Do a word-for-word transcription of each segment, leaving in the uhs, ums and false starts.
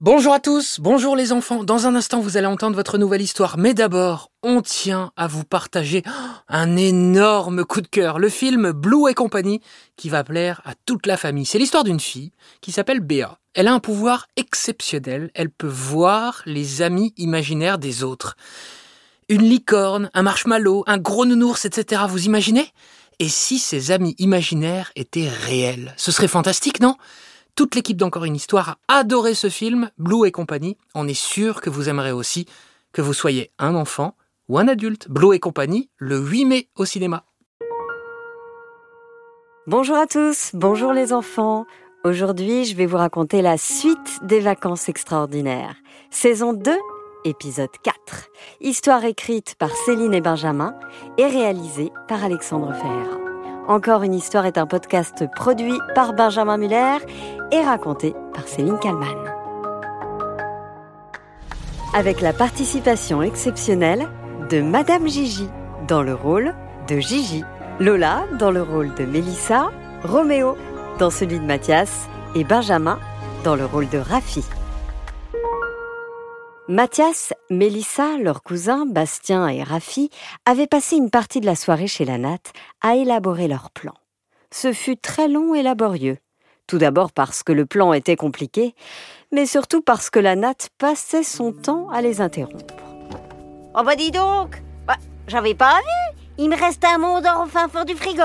Bonjour à tous, bonjour les enfants. Dans un instant, vous allez entendre votre nouvelle histoire. Mais d'abord, on tient à vous partager un énorme coup de cœur. Le film Blue et compagnie qui va plaire à toute la famille. C'est l'histoire d'une fille qui s'appelle Béa. Elle a un pouvoir exceptionnel. Elle peut voir les amis imaginaires des autres. Une licorne, un marshmallow, un gros nounours, et cetera. Vous imaginez ? Et si ces amis imaginaires étaient réels ? Ce serait fantastique, non ? Toute l'équipe d'Encore une histoire a adoré ce film, Blue et compagnie. On est sûr que vous aimerez aussi, que vous soyez un enfant ou un adulte. Blue et compagnie, le huit mai au cinéma. Bonjour à tous, bonjour les enfants. Aujourd'hui, je vais vous raconter la suite des Vacances extraordinaires. Saison deux, épisode quatre. Histoire écrite par Céline et Benjamin et réalisée par Alexandre Ferreira. Encore une histoire est un podcast produit par Benjamin Muller et raconté par Céline Kallmann. Avec la participation exceptionnelle de Madame Gigi dans le rôle de Gigi, Lola dans le rôle de Mélissa, Roméo dans celui de Mathias et Benjamin dans le rôle de Rafi. Mathias, Mélissa, leurs cousins, Bastien et Rafi, avaient passé une partie de la soirée chez la natte à élaborer leur plan. Ce fut très long et laborieux. Tout d'abord parce que le plan était compliqué, mais surtout parce que la natte passait son temps à les interrompre. « Oh bah dis donc, bah, j'avais pas vu. Il me reste un mont d'or au fin fond du frigo.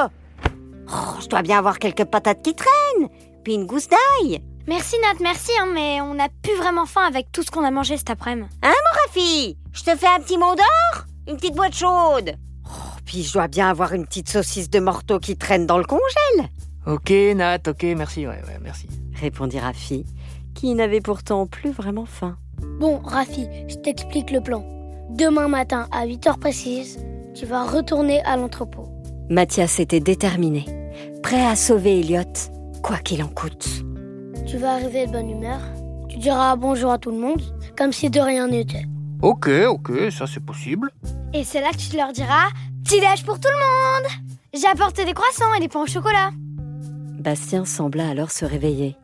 Oh, je dois bien avoir quelques patates qui traînent, puis une gousse d'ail. » Merci Nat, merci, hein, mais on n'a plus vraiment faim avec tout ce qu'on a mangé cet après-midi. Hein mon Rafi ? Je te fais un petit mont d'or ? Une petite boîte chaude ? Oh, puis je dois bien avoir une petite saucisse de morteau qui traîne dans le congèle. Ok Nat, ok, merci, ouais, ouais, merci. Répondit Rafi, qui n'avait pourtant plus vraiment faim. Bon, Rafi, je t'explique le plan. Demain matin, à huit heures précises, tu vas retourner à l'entrepôt. Mathias était déterminé, prêt à sauver Elliot, quoi qu'il en coûte. Tu vas arriver de bonne humeur, tu diras bonjour à tout le monde, comme si de rien n'était. Ok, ok, ça c'est possible. Et c'est là que tu leur diras « Petit déj pour tout le monde ! J'ai apporté des croissants et des pains au chocolat !» Bastien sembla alors se réveiller.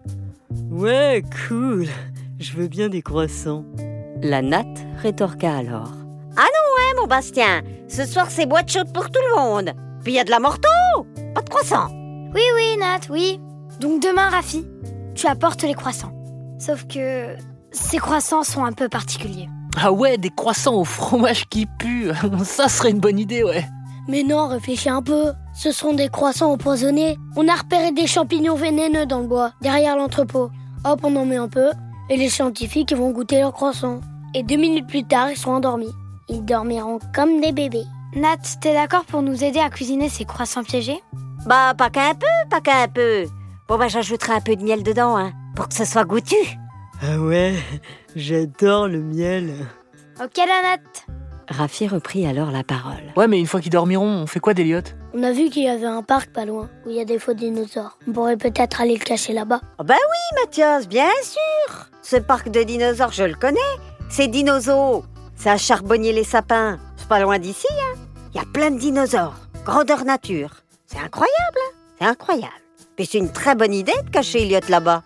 Ouais, cool, je veux bien des croissants. La natte rétorqua alors. Ah non, hein, mon Bastien, ce soir c'est boîte chaude pour tout le monde. Puis il y a de la morteau, pas de croissants. Oui, oui, Nat, oui. Donc demain, Rafi, tu apportes les croissants. Sauf que ces croissants sont un peu particuliers. Ah ouais, des croissants au fromage qui pue, ça serait une bonne idée, ouais. Mais non, réfléchis un peu. Ce seront des croissants empoisonnés. On a repéré des champignons vénéneux dans le bois, derrière l'entrepôt. Hop, on en met un peu, et les scientifiques ils vont goûter leurs croissants. Et deux minutes plus tard, ils seront endormis. Ils dormiront comme des bébés. Nat, t'es d'accord pour nous aider à cuisiner ces croissants piégés ? Bah, pas qu'un peu, pas qu'un peu. Bon bah j'ajouterai un peu de miel dedans, hein, pour que ce soit goûtu. Ah ouais, j'adore le miel. Ok la Nat. Rafi reprit alors la parole. Ouais, mais une fois qu'ils dormiront, on fait quoi d'Elliot ? On a vu qu'il y avait un parc pas loin, où il y a des faux dinosaures. On pourrait peut-être aller le cacher là-bas. Oh bah oui Mathias, bien sûr. Ce parc de dinosaures, je le connais. C'est Dinozo. C'est à Charbonnier-les-Sapins. C'est pas loin d'ici, hein. Il y a plein de dinosaures. Grandeur nature. C'est incroyable, hein. C'est incroyable. Puis c'est une très bonne idée de cacher Elliot là-bas.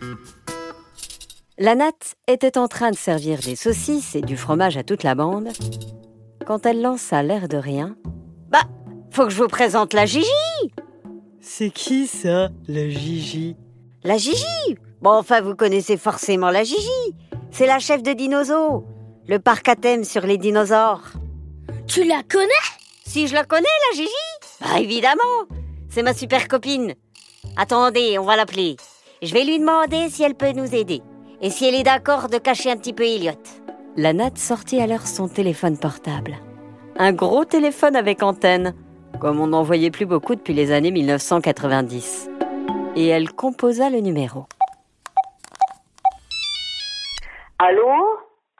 La natte était en train de servir des saucisses et du fromage à toute la bande quand elle lança l'air de rien. Bah, faut que je vous présente la Gigi. C'est qui ça, la Gigi ? La Gigi ? Bon, enfin, vous connaissez forcément la Gigi. C'est la chef de Dinozo, le parc à thème sur les dinosaures. Tu la connais ? Si je la connais, la Gigi ? Bah, évidemment. C'est ma super copine. Attendez, on va l'appeler. Je vais lui demander si elle peut nous aider. Et si elle est d'accord de cacher un petit peu Elliot. La natte sortit alors son téléphone portable. Un gros téléphone avec antenne, comme on n'en voyait plus beaucoup depuis les années mille neuf cent quatre-vingt-dix. Et elle composa le numéro. Allô ? Allô ?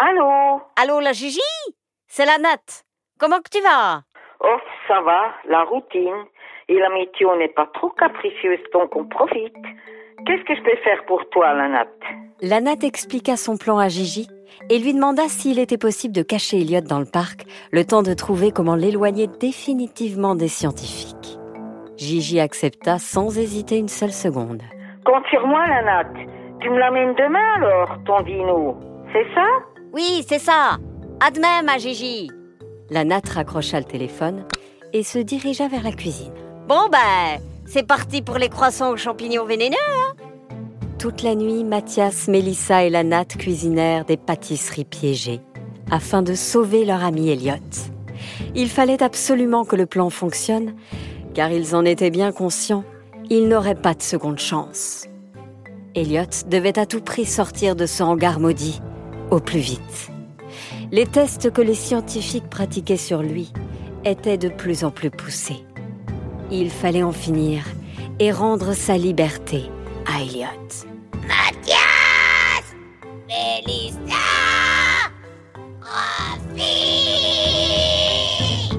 Allô, la Gigi ? C'est la natte. Comment que tu vas ? Oh, ça va, la routine. Et la météo n'est pas trop capricieuse, donc on profite. Qu'est-ce que je peux faire pour toi, la natte ? La natte expliqua son plan à Gigi et lui demanda s'il était possible de cacher Elliot dans le parc, le temps de trouver comment l'éloigner définitivement des scientifiques. Gigi accepta sans hésiter une seule seconde. Compte sur moi, la natte. Tu me l'amènes demain alors, ton dino, c'est ça? Oui, c'est ça. À demain, ma Gigi. La natte raccrocha le téléphone et se dirigea vers la cuisine. Bon ben, c'est parti pour les croissants aux champignons vénéneux. Toute la nuit, Mathias, Mélissa et la natte cuisinèrent des pâtisseries piégées afin de sauver leur ami Elliot. Il fallait absolument que le plan fonctionne, car ils en étaient bien conscients, ils n'auraient pas de seconde chance. Elliot devait à tout prix sortir de ce hangar maudit, au plus vite. Les tests que les scientifiques pratiquaient sur lui étaient de plus en plus poussés. Il fallait en finir et rendre sa liberté à Elliot. Mathias! Mélissa! Rafi!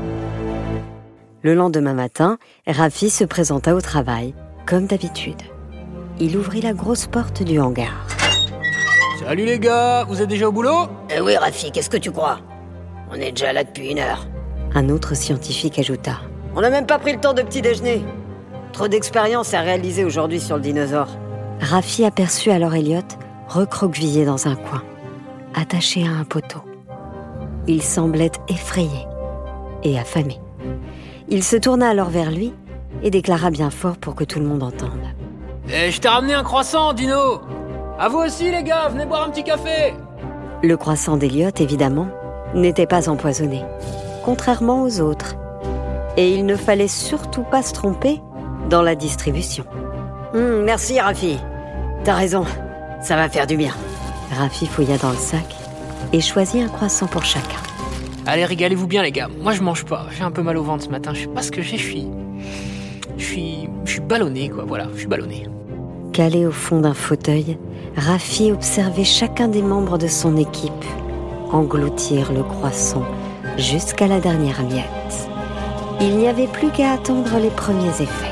Le lendemain matin, Rafi se présenta au travail, comme d'habitude. Il ouvrit la grosse porte du hangar. Salut les gars, vous êtes déjà au boulot? Eh oui, Rafi, qu'est-ce que tu crois? On est déjà là depuis une heure. Un autre scientifique ajouta. On n'a même pas pris le temps de petit déjeuner. Trop d'expérience à réaliser aujourd'hui sur le dinosaure. Rafi aperçut alors Elliot recroquevillé dans un coin, attaché à un poteau. Il semblait effrayé et affamé. Il se tourna alors vers lui et déclara bien fort pour que tout le monde entende. Eh, je t'ai ramené un croissant, Dino. À vous aussi les gars, venez boire un petit café. Le croissant d'Elliot, évidemment, n'était pas empoisonné, contrairement aux autres. Et il ne fallait surtout pas se tromper dans la distribution. Hum, merci Rafi. T'as raison, ça va faire du bien. Rafi fouilla dans le sac et choisit un croissant pour chacun. Allez, régalez-vous bien les gars, moi je mange pas, j'ai un peu mal au ventre ce matin, je sais pas ce que j'ai, je suis... Je suis... Je suis ballonné quoi, voilà, je suis ballonné. Calé au fond d'un fauteuil, Rafi observait chacun des membres de son équipe engloutir le croissant jusqu'à la dernière miette. Il n'y avait plus qu'à attendre les premiers effets.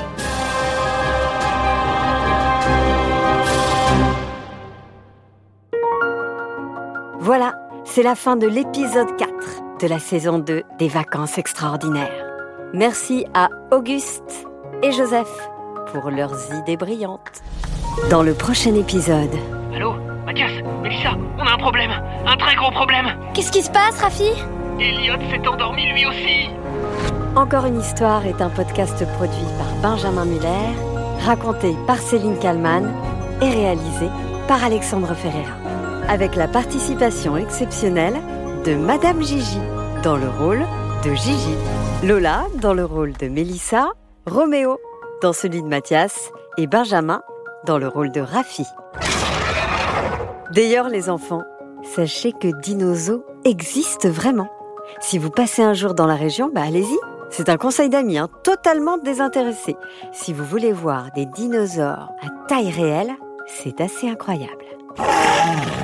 Voilà, c'est la fin de l'épisode quatre de la saison deux des Vacances extraordinaires. Merci à Auguste et Joseph pour leurs idées brillantes. Dans le prochain épisode... Allô, Mathias, Mélissa, on a un problème, un très gros problème. Qu'est-ce qui se passe, Rafi? Elliot s'est endormi lui aussi. Encore une histoire est un podcast produit par Benjamin Muller, raconté par Céline Kallmann et réalisé par Alexandre Ferreira, avec la participation exceptionnelle de Madame Gigi dans le rôle de Gigi, Lola dans le rôle de Mélissa, Roméo dans celui de Mathias et Benjamin dans le rôle de Rafi. D'ailleurs, les enfants, sachez que Dinozo existe vraiment. Si vous passez un jour dans la région, bah allez-y. C'est un conseil d'amis, hein, totalement désintéressé. Si vous voulez voir des dinosaures à taille réelle, c'est assez incroyable.